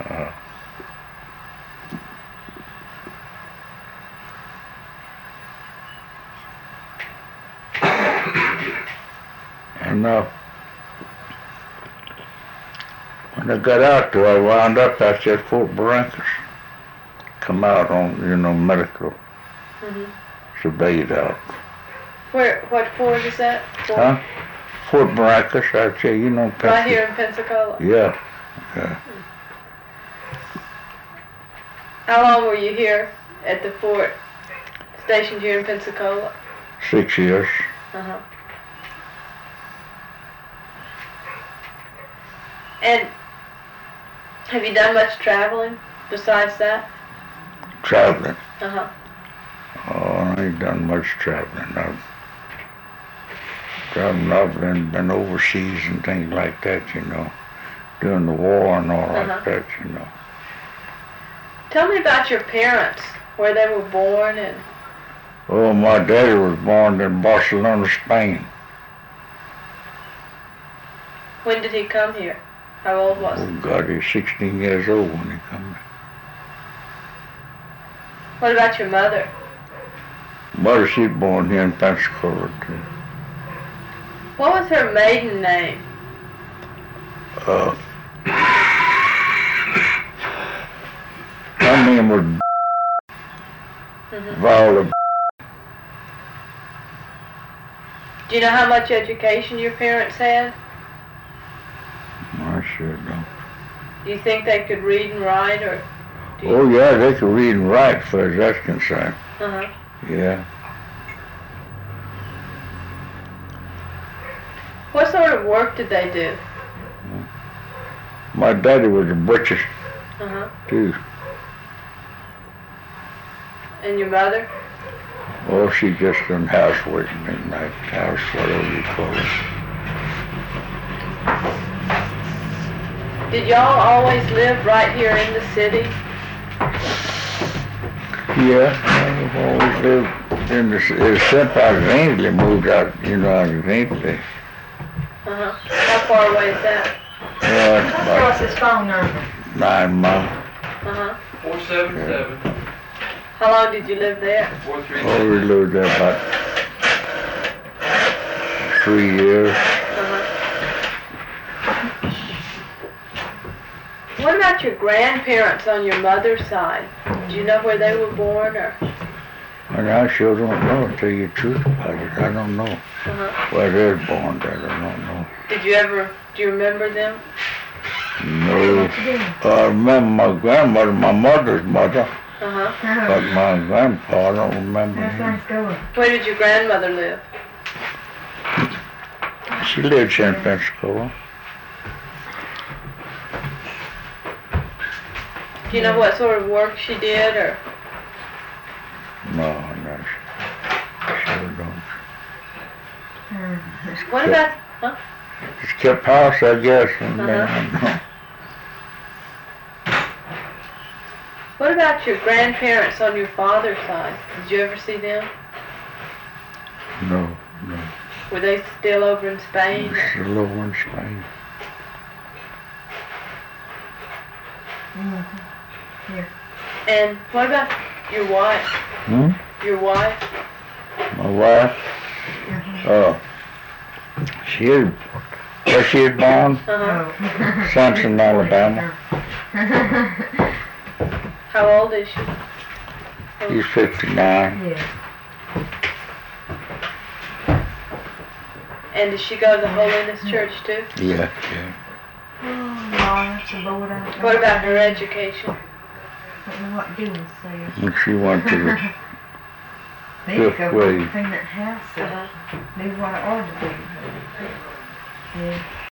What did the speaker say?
And when I got out there, I wound up out there at Fort Barrancas. Come out on, medical. Surveyed out. What fort is that? Huh? Fort Barrancas, I'd say, Pensacola. Right here in Pensacola? Yeah. How long were you here at the fort, stationed here in Pensacola? 6 years. And have you done much traveling besides that? Traveling? Uh-huh. Oh, I ain't done much traveling. I've been overseas and things like that, during the war and all like that, Tell me about your parents, where they were born and... Oh, my daddy was born in Barcelona, Spain. When did he come here? How old was he? Oh, God, he's 16 years old when he come here. What about your mother? Mother, she's born here in Pensacola, too. What was her maiden name? Her name was Viola. Do you know how much education your parents had? I sure don't. Do you think they could read and write, or? Oh, yeah, they could read and write, as far as that's concerned. Yeah. What sort of work did they do? My daddy was a butcher, too. And your mother? Oh, she just done housework, midnight house, whatever you call it. Did y'all always live right here in the city? Yeah, I've always lived in the city. Except I was Ainsley, moved out, out of Ainsley. How far away is that? What's his phone number? 9 miles. 477. How long did you live there? 436. Oh, we lived there about 3 years. What about your grandparents on your mother's side? Do you know where they were born, or? And I sure don't know, to tell you the truth about it. I don't know where they're born at. I don't know. Do you remember them? No. I remember my grandmother, my mother's mother. But my grandpa, I don't remember him. Where did your grandmother live? She lives here in Pensacola. Do you know what sort of work she did, or? No, sure don't. What about, Just kept house, I guess. And What about your grandparents on your father's side? Did you ever see them? No. Were they still over in Spain? Still over in Spain. Here. And what about your wife? Your wife? My wife? Where she was born? Samson, Alabama. How old is she? She's 59. Yeah. And does she go to the Holiness Church too? Yeah. What about her education? I don't know what to do with her. And she went to the They need to go grade. clean that house up. Maybe what I ought to do. Yeah.